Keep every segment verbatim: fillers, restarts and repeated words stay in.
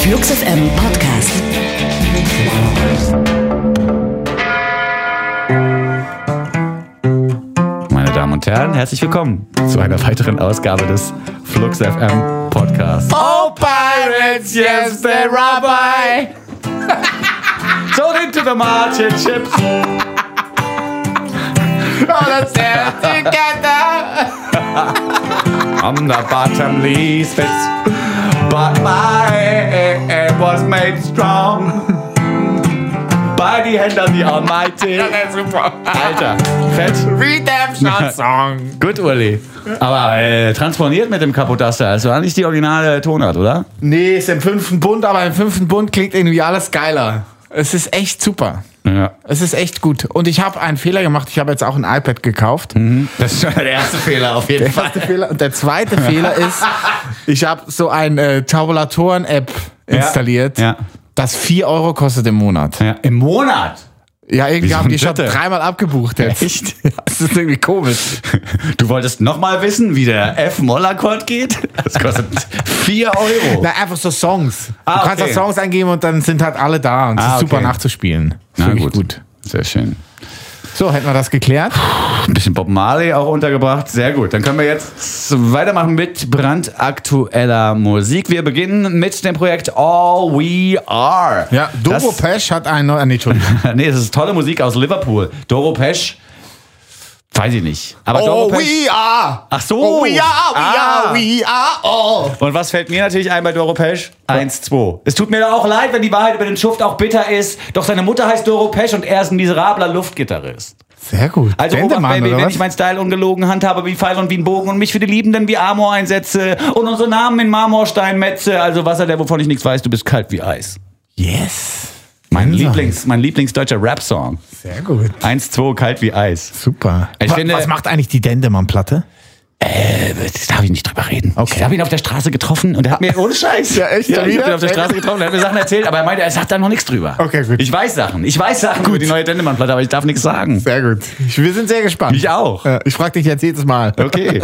Flux F M Podcast. Meine Damen und Herren, herzlich willkommen zu einer weiteren Ausgabe des Flux F M Podcasts. Oh, Pirates, yes, they rabbi. Sold into the marching ships. Oh, let's stand together. On the bottomless pits, but my head was made strong by the hand of the Almighty. Ja, das ist super. Alter, fett. Redemption Song. Gut, Uli. Aber äh, transponiert mit dem Kapotaster. Das war nicht die originale Tonart, oder? Nee, ist im fünften Bund, aber im fünften Bund klingt irgendwie alles geiler. Es ist echt super. Ja. Es ist echt gut. Und ich habe einen Fehler gemacht. Ich habe jetzt auch ein iPad gekauft. Mhm. Das ist schon der erste Fehler auf jeden Der Fall. erste Fehler. Und der zweite Fehler ist, ich habe so eine äh, Tabulatoren-App installiert, Ja. das vier Euro kostet im Monat. Ja. Im Monat? Ja, irgendwie Wieso haben die schon bitte? dreimal abgebucht jetzt. Echt? Ja, das ist irgendwie komisch. Du wolltest nochmal wissen, wie der F-Moll-Akkord geht? Das kostet vier Euro. Na, einfach so Songs. Ah, du kannst okay. da Songs eingeben und dann sind halt alle da und es Ah, ist super okay. nachzuspielen. Na Finde ich gut. gut. Sehr schön. So, hätten wir das geklärt? Ein bisschen Bob Marley auch untergebracht. Sehr gut. Dann können wir jetzt weitermachen mit brandaktueller Musik. Wir beginnen mit dem Projekt All We Are. Ja, Doro Das- Pesch hat einen neuen... Nee, Entschuldigung. Nee, das ist tolle Musik aus Liverpool. Doro Pesch, weiß ich nicht. Aber Doro Oh, Pesch. we are! Ach so. Oh, we are, we Ah. are, we are all! Und was fällt mir natürlich ein bei Doro Pesch? eins, zwei. Es tut mir doch auch leid, wenn die Wahrheit über den Schuft auch bitter ist. Doch seine Mutter heißt Doro Pesch und er ist ein miserabler Luftgitarrist. Sehr gut. Also Obacht, Dendemann, Baby, oder wenn was? ich meinen Style ungelogen handhabe wie Pfeil und wie ein Bogen und mich für die Liebenden wie Amor einsetze und unsere Namen in Marmorstein metze. Also Wasser, der wovon ich nichts weiß, du bist kalt wie Eis. Yes. Mein, Gänsehaut. Lieblings, mein Lieblingsdeutscher Rap-Song. Sehr gut. eins, zwei, kalt wie Eis. Super. Ich Wa- finde- was macht eigentlich die Dendemann-Platte? Äh, das darf ich nicht drüber reden. Okay. Ich habe ihn auf der Straße getroffen und er hat mir, ohne Scheiß. Ja, echt? Ja, ich Wieder? habe ihn auf der Straße getroffen, er hat mir Sachen erzählt, aber er meinte, er sagt da noch nichts drüber. Okay, gut. Ich weiß Sachen. Ich weiß Sachen über die neue Dendemann-Platte, aber ich darf nichts sagen. Sehr gut. Ich, wir sind sehr gespannt. Ich auch. Ja, ich frage dich jetzt jedes Mal. Okay.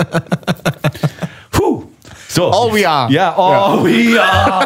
Puh. So. All we are. Ja, all we are.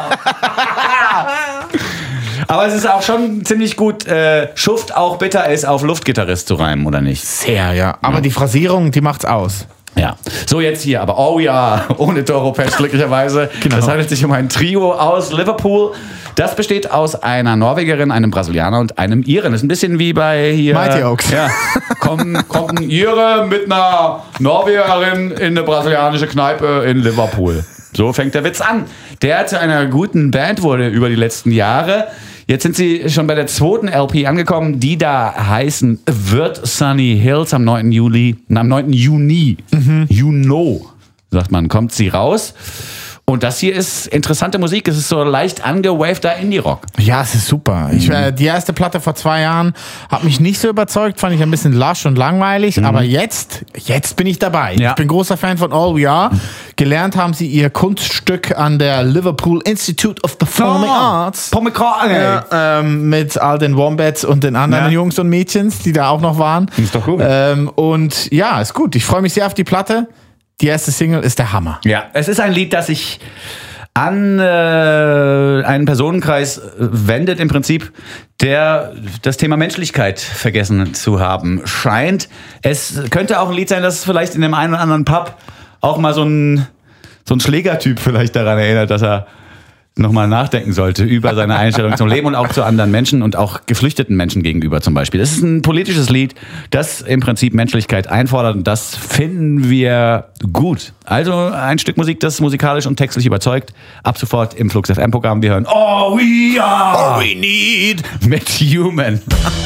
Aber es ist auch schon ziemlich gut, äh, Schuft auch bitter ist, auf Luftgitarrist zu reimen, oder nicht? Sehr, ja. Aber die Phrasierung, die macht's aus. Ja. So, jetzt hier, aber all we are, ohne Doro Pesch glücklicherweise. Genau. Es handelt sich um ein Trio aus Liverpool. Das besteht aus einer Norwegerin, einem Brasilianer und einem Iren. Das ist ein bisschen wie bei hier... Mighty Oaks. Ja. Kommt, kommt ein Ire mit einer Norwegerin in eine brasilianische Kneipe in Liverpool. So fängt der Witz an. Der zu einer guten Band wurde über die letzten Jahre. Jetzt sind sie schon bei der zweiten L P angekommen, die da heißen Wird Sunny Hills am neunten Juli, am neunten Juni, mhm. Juno, sagt man, kommt sie raus. Und das hier ist interessante Musik. Es ist so leicht angewavter Indie-Rock. Ja, es ist super. Ich, äh, die erste Platte vor zwei Jahren hat mich nicht so überzeugt, fand ich ein bisschen lasch und langweilig, aber jetzt, jetzt bin ich dabei. Ja. Ich bin großer Fan von All We Are. Gelernt haben sie ihr Kunststück an der Liverpool Institute of Performing Arts. Paul McCartney. Ja, ähm, mit all den Wombats und den anderen Ja. Jungs und Mädchens, die da auch noch waren. Ist doch gut. Ähm, und ja, ist gut. Ich freue mich sehr auf die Platte. Die erste Single ist der Hammer. Ja, es ist ein Lied, das sich an äh, einen Personenkreis äh, wendet im Prinzip, der das Thema Menschlichkeit vergessen zu haben scheint. Es könnte auch ein Lied sein, das vielleicht in dem einen oder anderen Pub auch mal so ein, so ein Schlägertyp vielleicht daran erinnert, dass er nochmal nachdenken sollte über seine Einstellung zum Leben und auch zu anderen Menschen und auch geflüchteten Menschen gegenüber zum Beispiel. Es ist ein politisches Lied, das im Prinzip Menschlichkeit einfordert und das finden wir gut. Also ein Stück Musik, das musikalisch und textlich überzeugt. Ab sofort im Flux F M Programm. Wir hören All We Are, All We Need mit Human.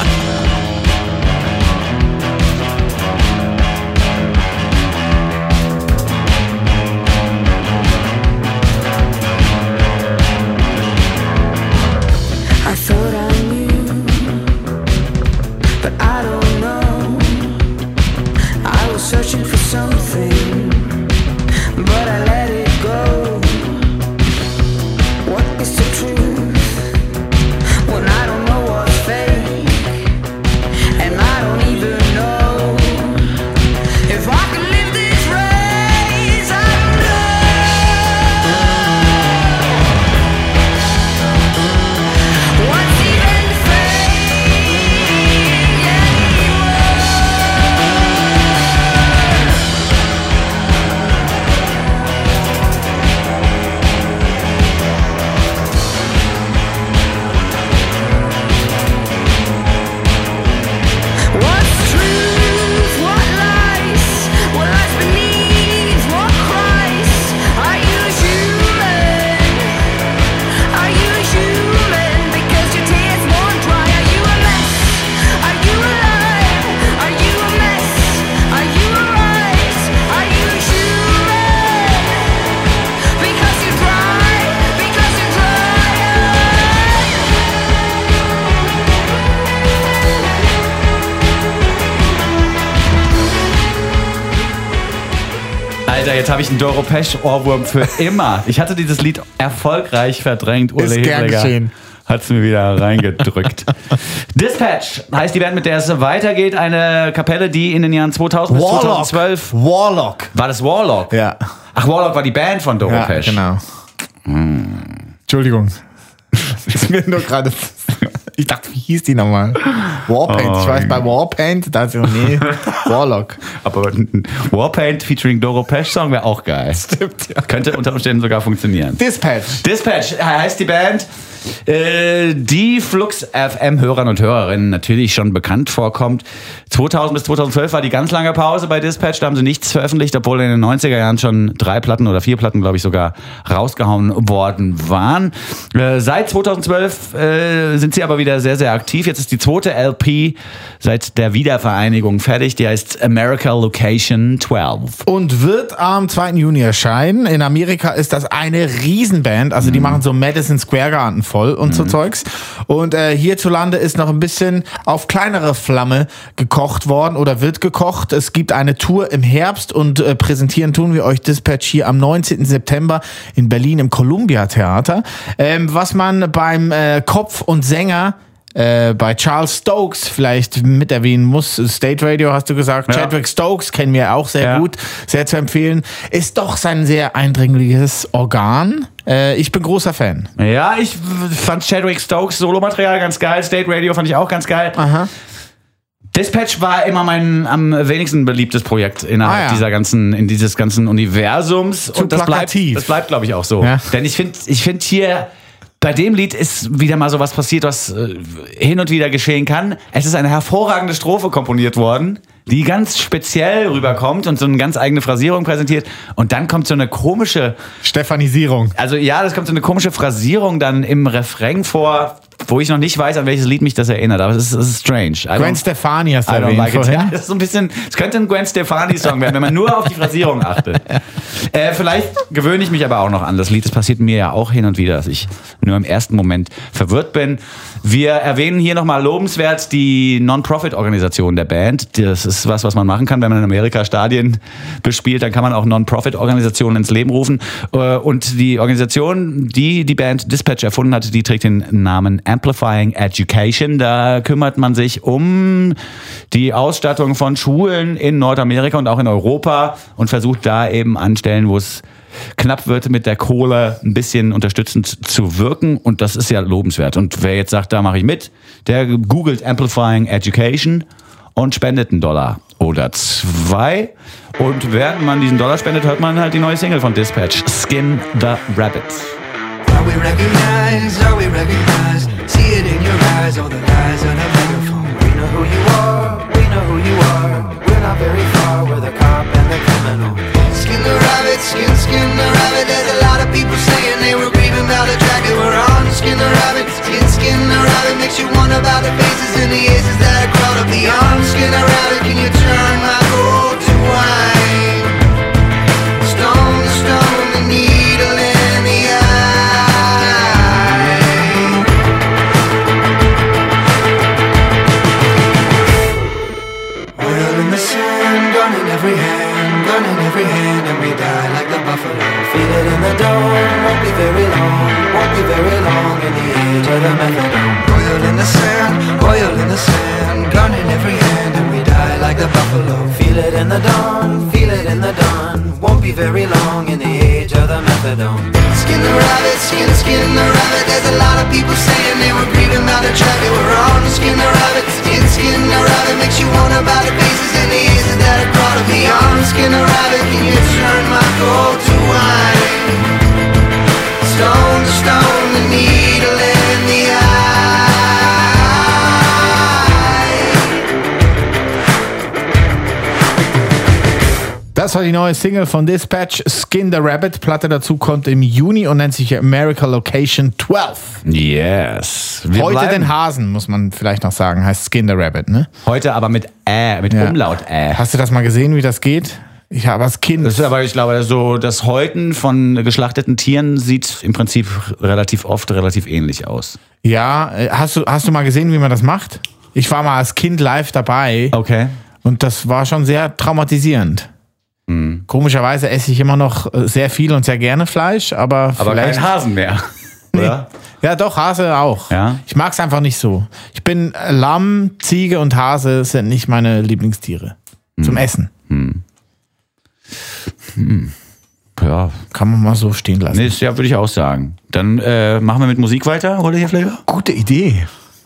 I thought I knew, but I don't know. I was searching for something, but I let it go. What is the truth when I don't know what's fake? Alter, jetzt habe ich einen Doro Pesch-Ohrwurm für immer. Ich hatte dieses Lied erfolgreich verdrängt. Ulle Ist gern Hedriger geschehen. hat es mir wieder reingedrückt. Dispatch heißt die Band, mit der es weitergeht. Eine Kapelle, die in den Jahren zweitausend bis zweitausendzwölf... Warlock. War das Warlock? Ja. Ach, Warlock war die Band von Doro Ja, Pesch. genau. Entschuldigung. Das ist mir nur gerade... Ich dachte, wie hieß die nochmal? Warpaint. Oh, ich weiß, bei Warpaint, da ist ja nee, Warlock. Aber ein Warpaint featuring Doro Pesch Song wäre auch geil. Stimmt, ja. Könnte unter Umständen sogar funktionieren. Dispatch. Dispatch heißt die Band, äh, die Flux F M-Hörern und Hörerinnen natürlich schon bekannt vorkommt. zweitausend bis zweitausendzwölf war die ganz lange Pause bei Dispatch, da haben sie nichts veröffentlicht, obwohl in den neunziger Jahren schon drei Platten oder vier Platten, glaube ich, sogar rausgehauen worden waren. Äh, seit zweitausendzwölf äh, sind sie aber wieder sehr, sehr aktiv. Jetzt ist die zweite L P seit der Wiedervereinigung fertig, die heißt America Location zwölf. Und wird am zweiten Juni erscheinen. In Amerika ist das eine Riesenband. Also die machen so Madison Square Garden voll und so Zeugs. Und äh, hierzulande ist noch ein bisschen auf kleinere Flamme gekocht worden oder wird gekocht. Es gibt eine Tour im Herbst und äh, präsentieren tun wir euch Dispatch hier am neunzehnten September in Berlin im Columbia Theater. Ähm, was man beim äh, Kopf und Sänger Äh, bei Charles Stokes vielleicht mit erwähnen muss, State Radio hast du gesagt, Ja. Chadwick Stokes kennen wir auch sehr Ja. gut, sehr zu empfehlen, ist doch sein sehr eindringliches Organ. Äh, ich bin großer Fan. Ja, ich fand Chadwick Stokes Solomaterial ganz geil, State Radio fand ich auch ganz geil. Aha. Dispatch war immer mein am wenigsten beliebtes Projekt innerhalb Ah, ja. dieser ganzen, in dieses ganzen Universums. Zu Und das bleibt, plakativ. das bleibt, glaube ich, auch so. Ja. Denn ich finde, ich finde hier, bei dem Lied ist wieder mal sowas passiert, was äh, hin und wieder geschehen kann. Es ist eine hervorragende Strophe komponiert worden, die ganz speziell rüberkommt und so eine ganz eigene Phrasierung präsentiert. Und dann kommt so eine komische, Stephanisierung. also ja, das kommt so eine komische Phrasierung dann im Refrain vor, wo ich noch nicht weiß, an welches Lied mich das erinnert. Aber es ist, es ist strange. I Gwen don't- Stefani hast du I don't erwähnt like it. vorhin. Ja, das ist so ein bisschen, es könnte ein Gwen Stefani-Song werden, wenn man nur auf die Phrasierung achtet. Äh, vielleicht gewöhne ich mich aber auch noch an das Lied. Das passiert mir ja auch hin und wieder, dass ich nur im ersten Moment verwirrt bin. Wir erwähnen hier nochmal lobenswert die Non-Profit-Organisation der Band. Das ist was, was man machen kann, wenn man in Amerika Stadien bespielt. Dann kann man auch Non-Profit-Organisationen ins Leben rufen. Äh, Und die Organisation, die die Band Dispatch erfunden hat, die trägt den Namen Amplifying Education. Da kümmert man sich um die Ausstattung von Schulen in Nordamerika und auch in Europa und versucht da eben an Stellen, wo es knapp wird, mit der Kohle ein bisschen unterstützend zu wirken. Und das ist ja lobenswert. Und wer jetzt sagt, da mache ich mit, der googelt Amplifying Education und spendet einen Dollar oder zwei. Und während man diesen Dollar spendet, hört man halt die neue Single von Dispatch, Skin the Rabbit. Are we recognized? Are we recognized? See it in your eyes, all the lies on a megaphone. We know who you are, we know who you are. We're not very far, we're the cop and the criminal. Skin the rabbit, skin, skin the rabbit. There's a lot of people saying they were grieving about the track that we're on. Skin the rabbit, skin, skin the rabbit. Makes you wonder about the faces and the aces that are crawled up beyond. Skin the rabbit, can you turn my gold to wine? Stone to stone, the needle in the eye. Oil in the sand, gun in every hand, gun in every hand, and we die like the buffalo. Feel it in the dawn, won't be very long, won't be very long in the age of the methadone. Oil in the sand, oil in the sand, gun in every hand, and we die like the buffalo. Feel it in the dawn, feel it in the dawn, won't be very long in the age of the methadone. Skin the rabbit, skin, skin the rabbit. There's a lot of people saying they were grieving about the track they were on. Skin the rabbit, skin, skin the rabbit. Makes you wonder about the faces and the aces that are crawled beyond. Skin the rabbit, can you turn my gold to wine? Stone to stone, the needle in the eye. Das war die neue Single von Dispatch, Skin the Rabbit. Platte dazu kommt im Juni und nennt sich America Location zwölf. Yes. Wir Heute bleiben- den Hasen, muss man vielleicht noch sagen, heißt Skin the Rabbit, ne? Heute aber mit Ä, mit Ja. Umlaut Ä. Hast du das mal gesehen, wie das geht? Ich habe als Kind. Das ist aber, ich glaube, so das Häuten von geschlachteten Tieren sieht im Prinzip relativ oft relativ ähnlich aus. Ja, äh, hast du, hast du mal gesehen, wie man das macht? Ich war mal als Kind live dabei Okay. und das war schon sehr traumatisierend. Hm. Komischerweise esse ich immer noch sehr viel und sehr gerne Fleisch, aber, Aber vielleicht... kein Hasen mehr, oder? Ja, doch, Hase auch. Ja? Ich mag es einfach nicht so. Ich bin äh, Lamm, Ziege und Hase sind nicht meine Lieblingstiere. Hm. Zum Essen. Hm. Hm. Ja. Kann man mal so stehen lassen. Nee, ist, ja, würde ich auch sagen. Dann äh, machen wir mit Musik weiter, oder hier Flavor? Gute Idee.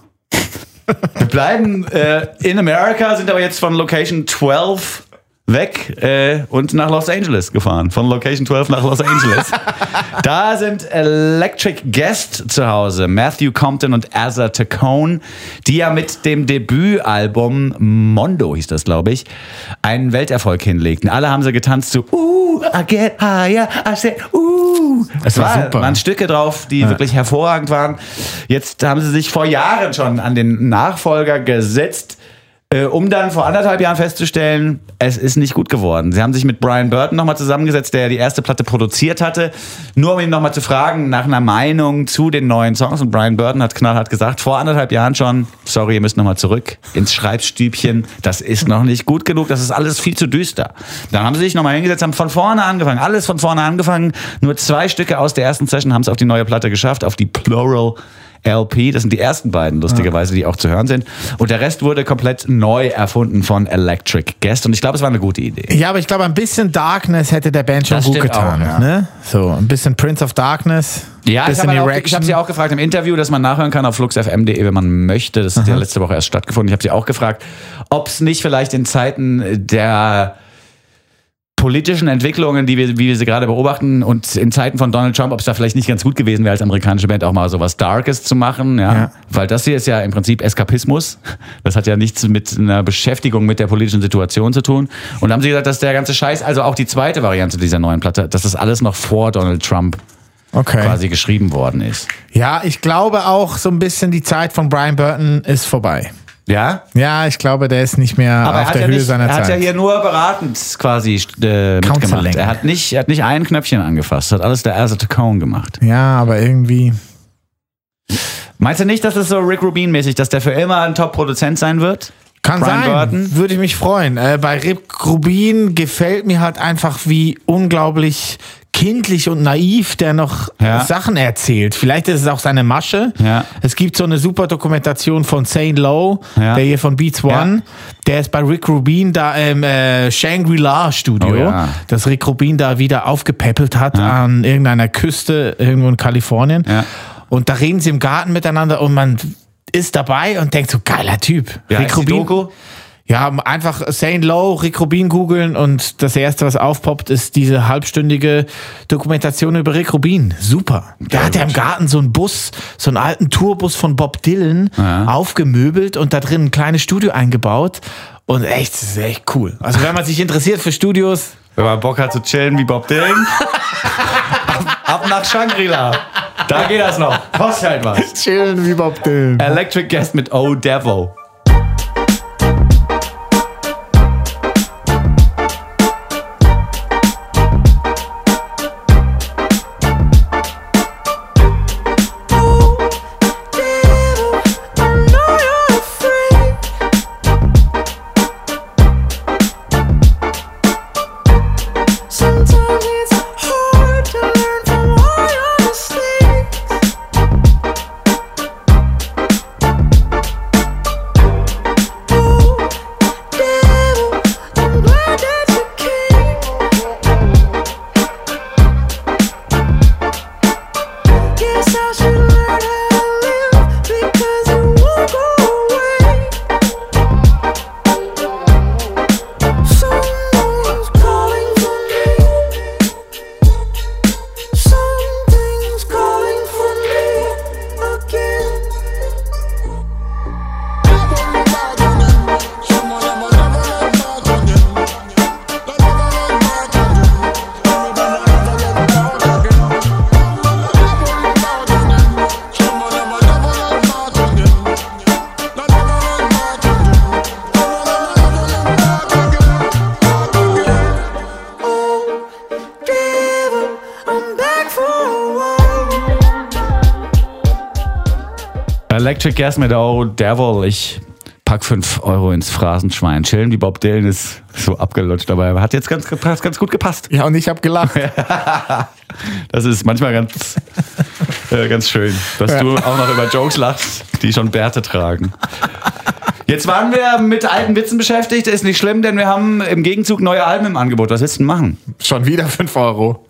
Wir bleiben äh, in Amerika, sind aber jetzt von Location zwölf weg äh, und nach Los Angeles gefahren. Von Location zwölf nach Los Angeles. Da sind Electric Guest zu Hause. Matthew Compton und Asa Taccone, die ja mit dem Debütalbum Mondo, hieß das, glaube ich, einen Welterfolg hinlegten. Alle haben sie getanzt zu uh, I get higher, I said uh. Es war war, super. waren Stücke drauf, die Ja. wirklich hervorragend waren. Jetzt haben sie sich vor Jahren schon an den Nachfolger gesetzt, Äh, um dann vor anderthalb Jahren festzustellen, es ist nicht gut geworden. Sie haben sich mit Brian Burton nochmal zusammengesetzt, der die erste Platte produziert hatte, nur um ihn nochmal zu fragen nach einer Meinung zu den neuen Songs. Und Brian Burton hat knallhart gesagt, vor anderthalb Jahren schon, sorry, ihr müsst nochmal zurück ins Schreibstübchen, das ist noch nicht gut genug, das ist alles viel zu düster. Dann haben sie sich nochmal hingesetzt, haben von vorne angefangen, alles von vorne angefangen. Nur zwei Stücke aus der ersten Session haben es auf die neue Platte geschafft, auf die Plural L P, das sind die ersten beiden, lustigerweise, die auch zu hören sind. Und der Rest wurde komplett neu erfunden von Electric Guest. Und ich glaube, es war eine gute Idee. Ja, aber ich glaube, ein bisschen Darkness hätte der Band schon Das gut stimmt getan. auch, ja. Ne? So, ein bisschen Prince of Darkness. Ja, ich bisschen habe auch, ich Erection. hab sie auch gefragt im Interview, das man nachhören kann auf flux f m punkt d e, wenn man möchte. Das hat ja letzte Woche erst stattgefunden. Ich habe sie auch gefragt, ob es nicht vielleicht in Zeiten der politischen Entwicklungen, die wir, wie wir sie gerade beobachten, und in Zeiten von Donald Trump, ob es da vielleicht nicht ganz gut gewesen wäre, als amerikanische Band auch mal so was Darkes zu machen. Ja? Ja. Weil das hier ist ja im Prinzip Eskapismus. Das hat ja nichts mit einer Beschäftigung mit der politischen Situation zu tun. Und da haben sie gesagt, dass der ganze Scheiß, also auch die zweite Variante dieser neuen Platte, dass das alles noch vor Donald Trump Okay. quasi geschrieben worden ist. Ja, ich glaube auch so ein bisschen die Zeit von Brian Burton ist vorbei. Ja? Ja, ich glaube, der ist nicht mehr Aber er auf hat, der ja Höhe nicht, seiner er hat Zeit. ja hier nur beratend quasi äh, mitgemacht. Counseling. Er hat, nicht, er hat nicht ein Knöpfchen angefasst. Das hat alles der Asa Taccone gemacht. Ja, aber irgendwie... Meinst du nicht, dass es so Rick Rubin-mäßig, dass der für immer ein Top-Produzent sein wird? Kann Brian sein, Burton? würde ich mich freuen. Äh, bei Rick Rubin gefällt mir halt einfach, wie unglaublich kindlich und naiv der noch Ja. Sachen erzählt. Vielleicht ist es auch seine Masche. Ja. Es gibt so eine super Dokumentation von Saint Lowe, Ja. der hier von Beats One. Ja. Der ist bei Rick Rubin da im äh, Shangri-La Studio, Oh ja. das Rick Rubin da wieder aufgepäppelt hat an irgendeiner Küste irgendwo in Kalifornien. Ja. Und da reden sie im Garten miteinander und man ist dabei und denkt so, geiler Typ. Ja, Rick ist die Rubin. Doku? Ja, einfach Saint Lowe, Rick Rubin googeln und das erste, was aufpoppt, ist diese halbstündige Dokumentation über Rick Rubin. Super. Der hat ja im Garten so einen Bus, so einen alten Tourbus von Bob Dylan Ja. aufgemöbelt und da drin ein kleines Studio eingebaut. Und echt, das ist echt cool. Also wenn man sich interessiert für Studios, Wenn man Bock hat zu chillen wie Bob Dylan, ab, ab nach Shangri-La. Da geht das noch. Kostet halt was. chillen wie Bob Dylan. Electric Guest mit Oh Devil. Sometimes it's hard to learn from all your mistakes. Oh, devil, I'm glad that you came. Guess I should learn how to live because you won't go away. Someone's calling for me. Something's calling for me again. Oh, devil, I'm back for a while. Electric Guest mit Oh Devil. Ich pack fünf Euro ins Phrasenschwein. Chillen wie Bob Dylan ist so abgelutscht, aber hat jetzt ganz, ganz gut gepasst. Ja, und ich habe gelacht. Das ist manchmal ganz, äh, ganz schön, dass ja. du auch noch über Jokes lachst, die schon Bärte tragen. Jetzt waren wir mit alten Witzen beschäftigt, ist nicht schlimm, denn wir haben im Gegenzug neue Alben im Angebot. Was willst du denn machen? Schon wieder fünf Euro.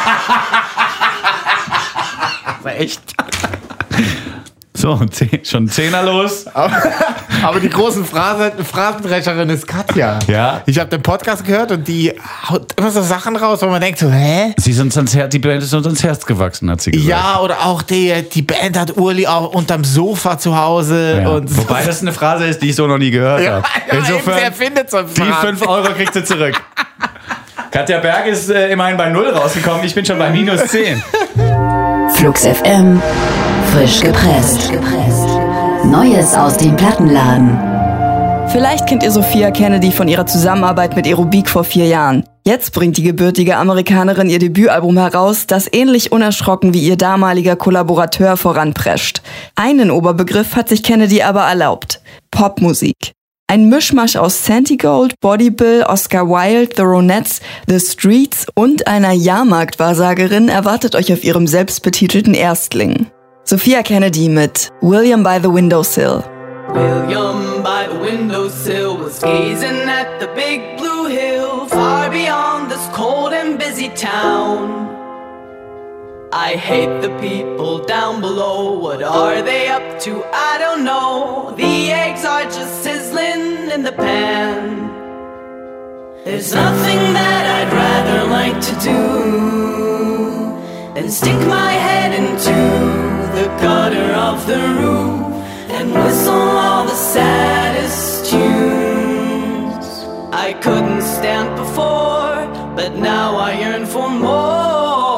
Echt? So, zehn, schon Zehner los. Aber, aber die großen Phrase, Phrasendrescherin ist Katja. Ja. Ich habe den Podcast gehört und die haut immer so Sachen raus, wo man denkt so, hä? Sie sind uns ans Herz, die Band ist uns ans Herz gewachsen, hat sie gesagt. Ja, oder auch die, die Band hat Uli auch unterm Sofa zu Hause. Ja. Und Wobei das eine Phrase ist, die ich so noch nie gehört ja, habe. ja, Insofern, wer findet so die fünf Euro kriegt sie zurück. Katja Berg ist äh, immerhin bei null rausgekommen, ich bin schon bei minus zehn. Flux F M, frisch gepresst. Neues aus dem Plattenladen. Vielleicht kennt ihr Sophia Kennedy von ihrer Zusammenarbeit mit Aerobik vor vier Jahren. Jetzt bringt die gebürtige Amerikanerin ihr Debütalbum heraus, das ähnlich unerschrocken wie ihr damaliger Kollaborateur voranprescht. Einen Oberbegriff hat sich Kennedy aber erlaubt: Popmusik. Ein Mischmasch aus Santigold, Body Bill, Oscar Wilde, The Ronettes, The Streets und einer Jahrmarktwahrsagerin erwartet euch auf ihrem selbstbetitelten Erstling. Sophia Kennedy mit William by the Windowsill. William by the windowsill was gazing at the big blue hill, far beyond this cold and busy town. I hate the people down below, what are they up to? I don't know, the eggs are just sizzling in the pan. There's nothing that I'd rather like to do than stick my head into the gutter of the roof and whistle all the saddest tunes. I couldn't stand before, but now I yearn for more.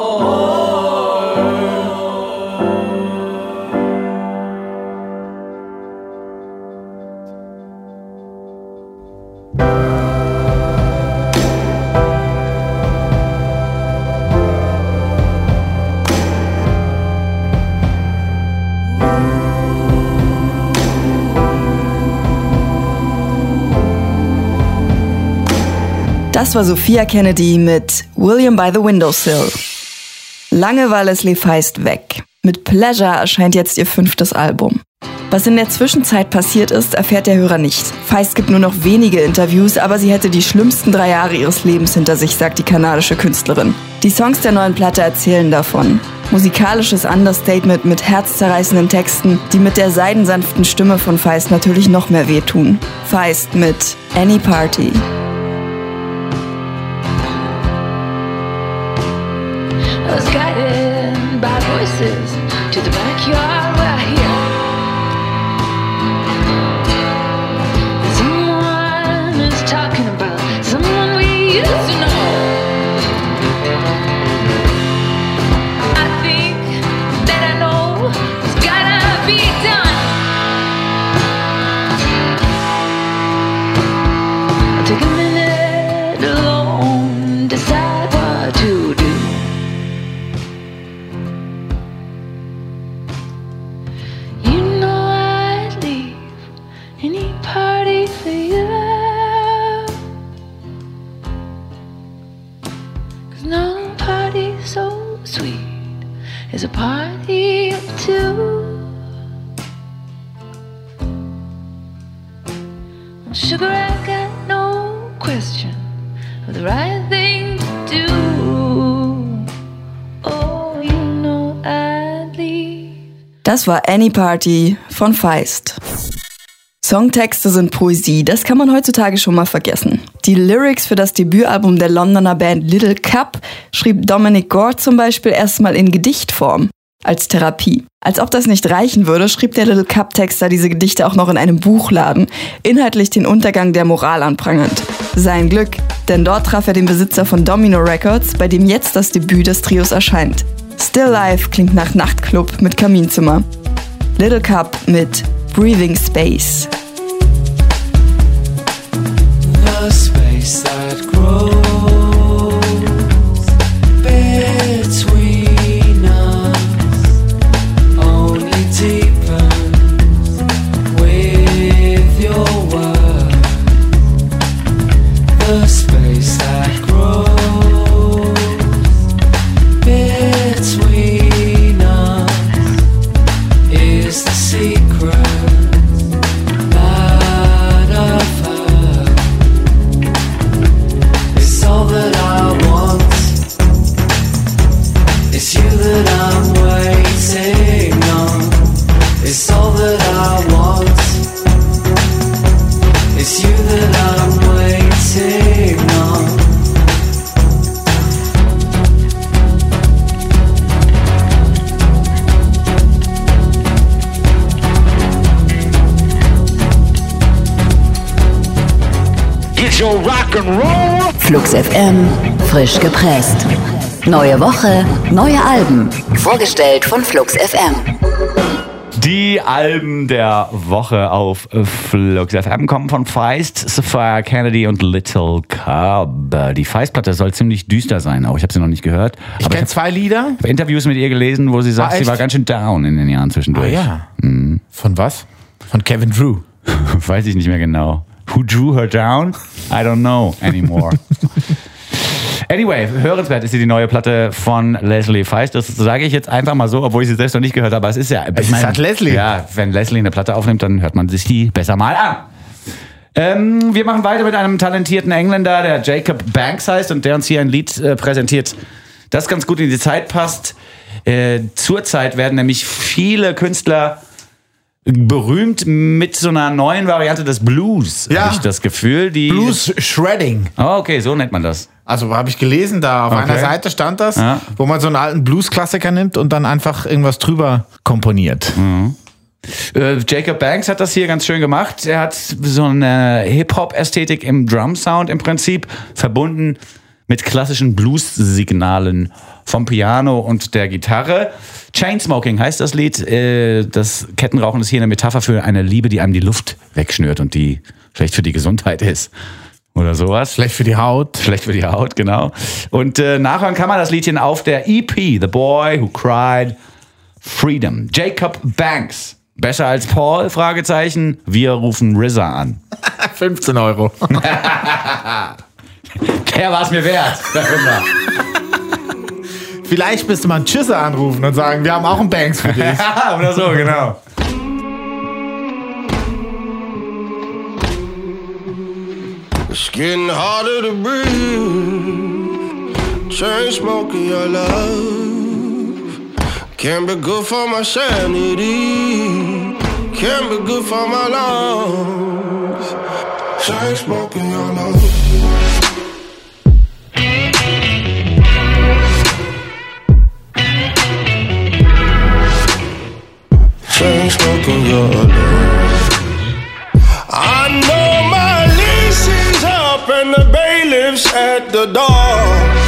Das war Sophia Kennedy mit William by the Windowsill. Lange war Leslie Feist weg. Mit Pleasure erscheint jetzt ihr fünftes Album. Was in der Zwischenzeit passiert ist, erfährt der Hörer nicht. Feist gibt nur noch wenige Interviews, aber sie hätte die schlimmsten drei Jahre ihres Lebens hinter sich, sagt die kanadische Künstlerin. Die Songs der neuen Platte erzählen davon. Musikalisches Understatement mit herzzerreißenden Texten, die mit der seidensanften Stimme von Feist natürlich noch mehr wehtun. Feist mit Any Party. I was guided by voices to the backyard where I hear someone is talking about someone we used to know. I think that I know it's gotta be done. I'll take a minute alone, decide what to do. Any party for you, 'cause no party so sweet is a party of two. Well, sugar, I got no question of the right thing to do. Oh, you know I'd leave. Das war Any Party von Feist. Songtexte sind Poesie, das kann man heutzutage schon mal vergessen. Die Lyrics für das Debütalbum der Londoner Band Little Cup schrieb Dominic Gore zum Beispiel erstmal in Gedichtform, als Therapie. Als ob das nicht reichen würde, schrieb der Little Cup-Texter diese Gedichte auch noch in einem Buchladen, inhaltlich den Untergang der Moral anprangernd. Sein Glück, denn dort traf er den Besitzer von Domino Records, bei dem jetzt das Debüt des Trios erscheint. Still Life klingt nach Nachtclub mit Kaminzimmer. Little Cup mit Breathing Space. The space that grows between us only deepens with your between us is the secret part of her. It's all that I want. It's you that I'm waiting on. It's all that I want. It's you that I'm waiting on. Get your rock and roll. Flux F M, frisch gepresst. Neue Woche, neue Alben. Vorgestellt von Flux F M. Die Alben der Woche auf Flux F M kommen von Feist, Sapphire Kennedy und Little Cub. Die Feist-Platte soll ziemlich düster sein, auch ich habe sie noch nicht gehört. Ich kenne zwei Lieder. Ich habe Interviews mit ihr gelesen, wo sie sagt, Ah, sie war ganz schön down in den Jahren zwischendurch. Ah ja. Mhm. Von was? Von Kevin Drew. Weiß ich nicht mehr genau. Who drew her down? I don't know anymore. Anyway, hörenswert ist sie die neue Platte von Leslie Feist. Das sage ich jetzt einfach mal so, obwohl ich sie selbst noch nicht gehört habe. Aber es ist ja... Es ich mein, ist halt Leslie. Ja, wenn Leslie eine Platte aufnimmt, dann hört man sich die besser mal an. Ähm, wir machen weiter mit einem talentierten Engländer, der Jacob Banks heißt und der uns hier ein Lied äh, präsentiert, das ganz gut in die Zeit passt. Äh, zurzeit werden nämlich viele Künstler berühmt mit so einer neuen Variante des Blues, Ja. habe ich das Gefühl. Die Blues Shredding. Oh, okay, so nennt man das. Also habe ich gelesen, da auf Okay. einer Seite stand das, Ja. wo man so einen alten Blues-Klassiker nimmt und dann einfach irgendwas drüber komponiert. Äh, Jacob Banks hat das hier ganz schön gemacht. Er hat so eine Hip-Hop-Ästhetik im Drum-Sound im Prinzip verbunden mit klassischen Blues-Signalen vom Piano und der Gitarre. Chainsmoking heißt das Lied. Äh, das Kettenrauchen ist hier eine Metapher für eine Liebe, die einem die Luft wegschnürt und die schlecht für die Gesundheit ist. Oder sowas. Schlecht für die Haut. Schlecht für die Haut, genau. Und äh, nachhören kann man das Liedchen auf der E P, The Boy Who Cried Freedom. Jacob Banks. Besser als Paul? Fragezeichen. Wir rufen R Z A an. fünfzehn Euro. Der war es mir wert. Der Fünfer. Vielleicht müsste man Tschüsse anrufen und sagen, wir haben auch einen Banks für dich. Oder so, genau. It's getting harder to breathe. Chain smoking your love can't be good for my sanity. Can't be good for my lungs. Chain smoking your love. Chain smoking your love. I know my lease is up and the bailiff's at the door,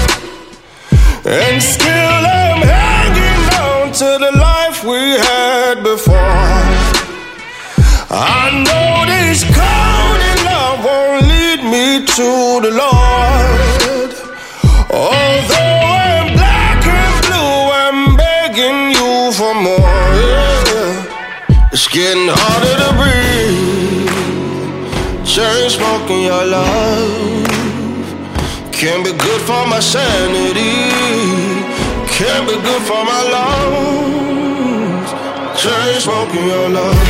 and still I'm hanging on to the life we had before. I know this cold in love won't lead me to the Lord. Although I'm black and blue, I'm begging you for more. Yeah. It's getting harder to breathe. Chain smoking your love can't be good for my sanity. Can't be good for my lungs. Chain smoking your love.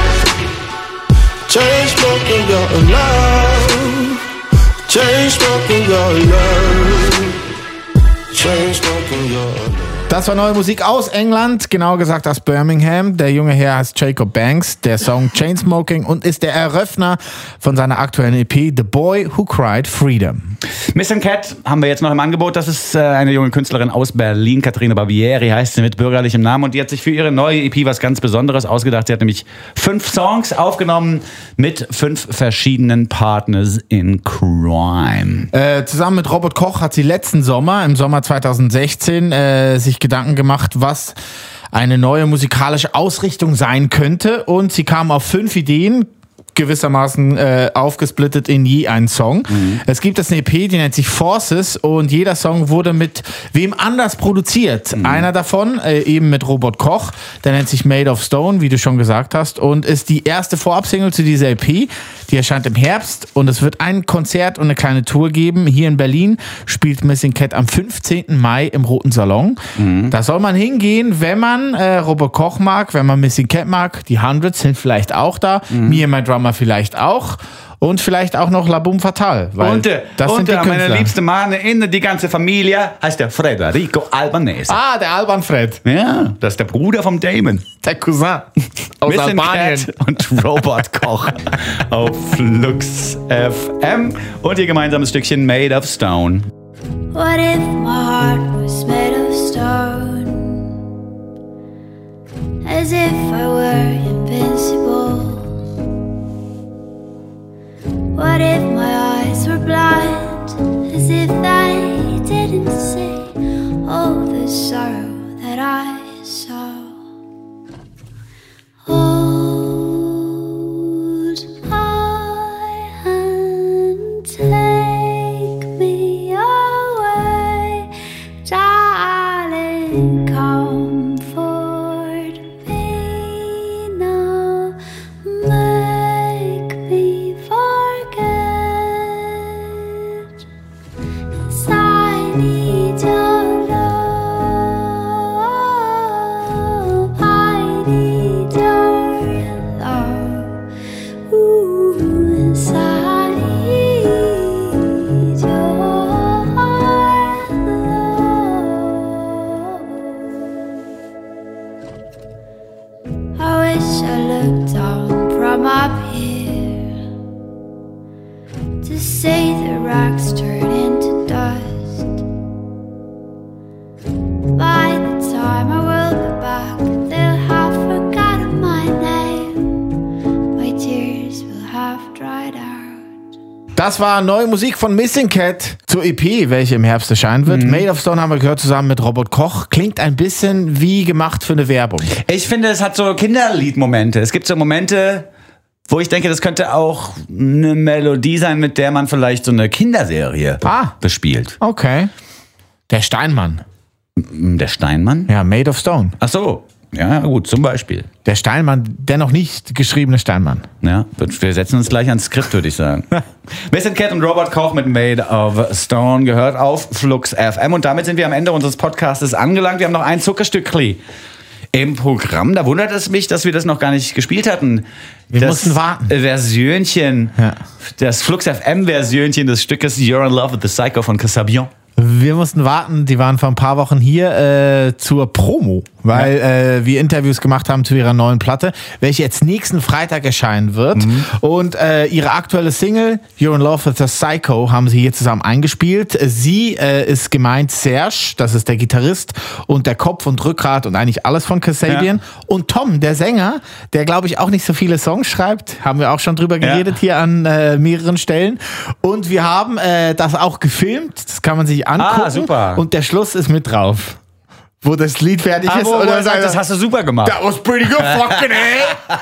Chain smoking your love. Chain smoking your love. Chain smoking your love. Das war neue Musik aus England, genau gesagt aus Birmingham. Der junge Herr heißt Jacob Banks, der Song Chainsmoking und ist der Eröffner von seiner aktuellen E P The Boy Who Cried Freedom. Miss and Cat haben wir jetzt noch im Angebot. Das ist äh, eine junge Künstlerin aus Berlin. Katharina Barbieri heißt sie mit bürgerlichem Namen. Und die hat sich für ihre neue E P was ganz Besonderes ausgedacht. Sie hat nämlich fünf Songs aufgenommen mit fünf verschiedenen Partners in Crime. Äh, zusammen mit Robert Koch hat sie letzten Sommer, im Sommer zwanzig sechzehn, äh, sich Gedanken gemacht, was eine neue musikalische Ausrichtung sein könnte. Und sie kam auf fünf Ideen. gewissermaßen äh, aufgesplittet in je einen Song. Mhm. Es gibt das eine E P, die nennt sich Forces und jeder Song wurde mit wem anders produziert. Mhm. Einer davon äh, eben mit Robert Koch, der nennt sich Made of Stone, wie du schon gesagt hast, und ist die erste Vorabsingle zu dieser E P. Die erscheint im Herbst und es wird ein Konzert und eine kleine Tour geben. Hier in Berlin spielt Missing Cat am fünfzehnten Mai im Roten Salon. Mhm. Da soll man hingehen, wenn man äh, Robert Koch mag, wenn man Missing Cat mag. Die Hundreds sind vielleicht auch da. Mhm. Me and My Drummer vielleicht auch. Und vielleicht auch noch La Boum Fatale. Weil und das und sind die meine Künstler. liebste Mann in die ganze Familie heißt der Federico Albanese. Ah, der Alban Fred. Ja, das ist der Bruder vom Damon. Der Cousin aus Missing Albanien. Cat und Robert Koch auf Flux F M. Und ihr gemeinsames Stückchen Made of Stone. What if my heart was made of stone? As if I were invincible. What if my eyes were blind? As if they didn't see all the sorrow that I saw. Hold my hand, take me away, darling, comfort me now, make me forget. 'Cause I need your love, I need your love. Ooh, 'cause I need your love. I wish I looked down from up here to see the rocks turn into dust. By the time I will be back, they'll have forgotten my name. My tears will have dried out. Das war neue Musik von Missing Cat zur E P, welche im Herbst erscheinen wird. Mhm. Made of Stone haben wir gehört zusammen mit Robert Koch. Klingt ein bisschen wie gemacht für eine Werbung. Ich finde, es hat so Kinderliedmomente. Es gibt so Momente, wo ich denke, das könnte auch eine Melodie sein, mit der man vielleicht so eine Kinderserie Ah. bespielt. Okay. Der Steinmann. Der Steinmann? Ja, Made of Stone. Ach so. Ja, gut, zum Beispiel. Der Steinmann, der noch nicht geschriebene Steinmann. Ja, wir setzen uns gleich ans Skript, würde ich sagen. Missing Cat und Robert Koch mit Made of Stone gehört auf Flux F M. Und damit sind wir am Ende unseres Podcasts angelangt. Wir haben noch ein Zuckerstückli im Programm. Da wundert es mich, dass wir das noch gar nicht gespielt hatten. Wir das mussten warten. Versionchen, Ja. das Flux F M-Versionchen des Stückes You're in Love with the Psycho von Kasabian. Wir mussten warten, die waren vor ein paar Wochen hier äh, zur Promo, weil ja. äh, wir Interviews gemacht haben zu ihrer neuen Platte, welche jetzt nächsten Freitag erscheinen wird. Mhm. Und äh, ihre aktuelle Single, You're in Love with the Psycho, haben sie hier zusammen eingespielt. Sie äh, ist gemeint Serge, das ist der Gitarrist und der Kopf und Rückgrat und eigentlich alles von Kasabian. Ja. Und Tom, der Sänger, der glaube ich auch nicht so viele Songs schreibt, haben wir auch schon drüber geredet ja. hier an äh, mehreren Stellen. Und wir haben äh, das auch gefilmt, das kann man sich angucken. Ah, super. Und der Schluss ist mit drauf. Wo das Lied fertig ah, ist. Wo, und wo er er sagt, das hast du super gemacht. That was pretty good, fucking hell.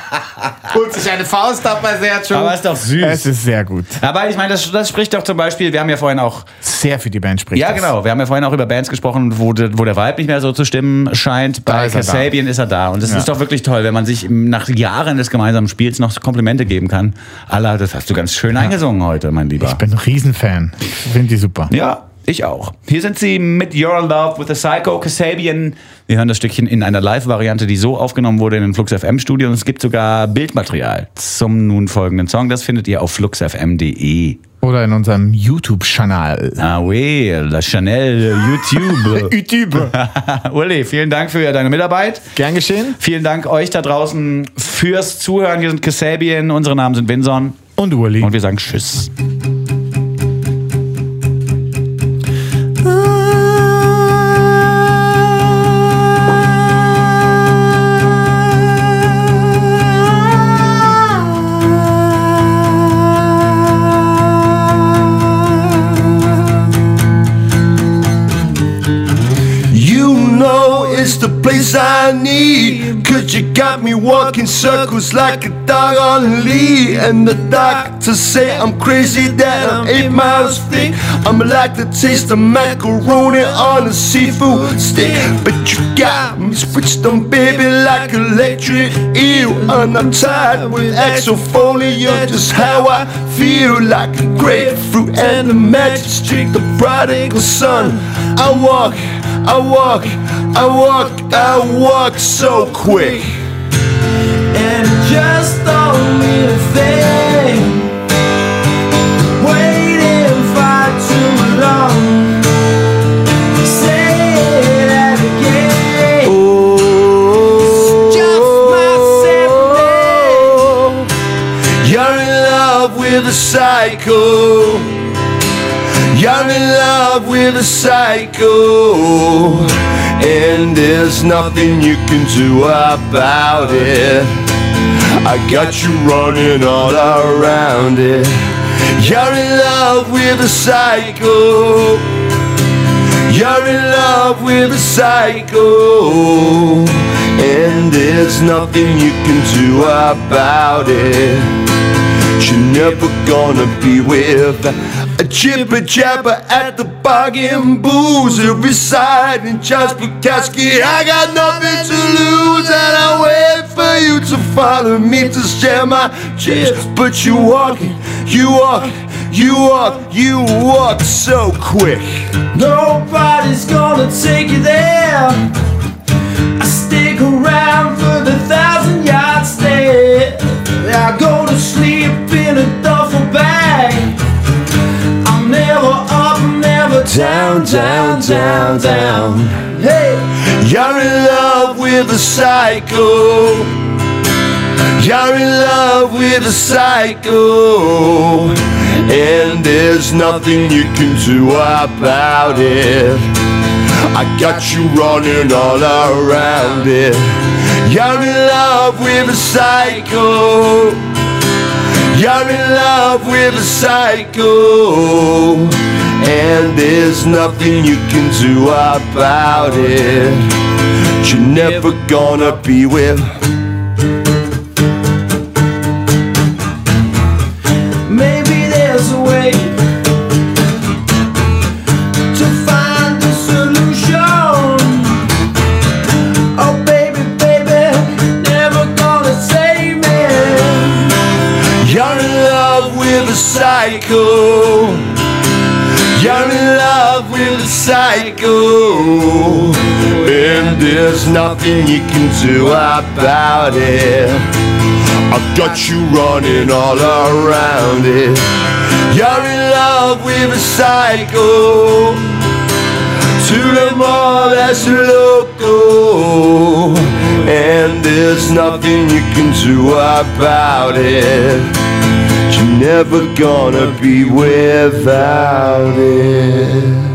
Und sich eine Faust ab bei Sergio. Aber ist doch süß. Es ist sehr gut. Aber ich meine, das, das spricht doch zum Beispiel, wir haben ja vorhin auch... Sehr für die Band spricht Ja, das. genau. Wir haben ja vorhin auch über Bands gesprochen, wo, de, wo der Vibe nicht mehr so zu stimmen scheint. Da Bei ist er da. Kasabian ist er da. Und das Ja. ist doch wirklich toll, wenn man sich nach Jahren des gemeinsamen Spiels noch Komplimente geben kann. Allah, das hast du ganz schön eingesungen heute, mein Lieber. Ich bin ein Riesenfan. Ich finde die super. Ja, ich auch. Hier sind sie mit You're in Love with the Psycho, Kasabian. Wir hören das Stückchen in einer Live-Variante, die so aufgenommen wurde in den Flux F M-Studio. Und es gibt sogar Bildmaterial zum nun folgenden Song. Das findet ihr auf flux f m punkt d e. Oder in unserem YouTube-Kanal. Ah oui, la Chanel YouTube. YouTube. Uli, vielen Dank für deine Mitarbeit. Gern geschehen. Vielen Dank euch da draußen fürs Zuhören. Wir sind Kasabian, unsere Namen sind Vinson. Und Uli. Und wir sagen Tschüss. You know know it's the place I need. Cause you got me walking circles like a dog on a lead. And the doctors say I'm crazy, that I'm eight miles thick. I'm like the taste of macaroni on a seafood stick. But you got me switched on, baby, like electric eel. And I'm tired with axophonia, you're just how I feel. Like a grapefruit and a magic streak, the prodigal son. I walk, I walk, I walk, I walk so quick. And it just don't mean a thing. Waiting far too long. Say that again. Oh, it's just my sympathy. You're in love with a psycho. You're in love with a psycho. And there's nothing you can do about it. I got you running all around it. You're in love with a psycho. You're in love with a psycho. And there's nothing you can do about it. You're never gonna be with a jibber jabber at the bargain boozer residing Charles Bukowski. I got nothing to lose and I wait for you to follow me to share my cheers. But you walk, you walk, you walk, you walk so quick. Nobody's gonna take you there. I stick around for the thousand yard stare. I go to sleep in a duffel bag. I'm never up, never Down, down, down, down. Hey, you're in love with a psycho. You're in love with a psycho. And there's nothing you can do about it. I got you running all around it. You're in love with a psycho. You're in love with a psycho. And there's nothing you can do about it. You're never gonna be with. maybe there's a way to find a solution. Oh baby, baby, never gonna save me. You're in love with a psycho. You're in love with a psycho. And there's nothing you can do about it. I've got you running all around it. You're in love with a psycho. To the mall, that's loco. And there's nothing you can do about it. You're never gonna be without it.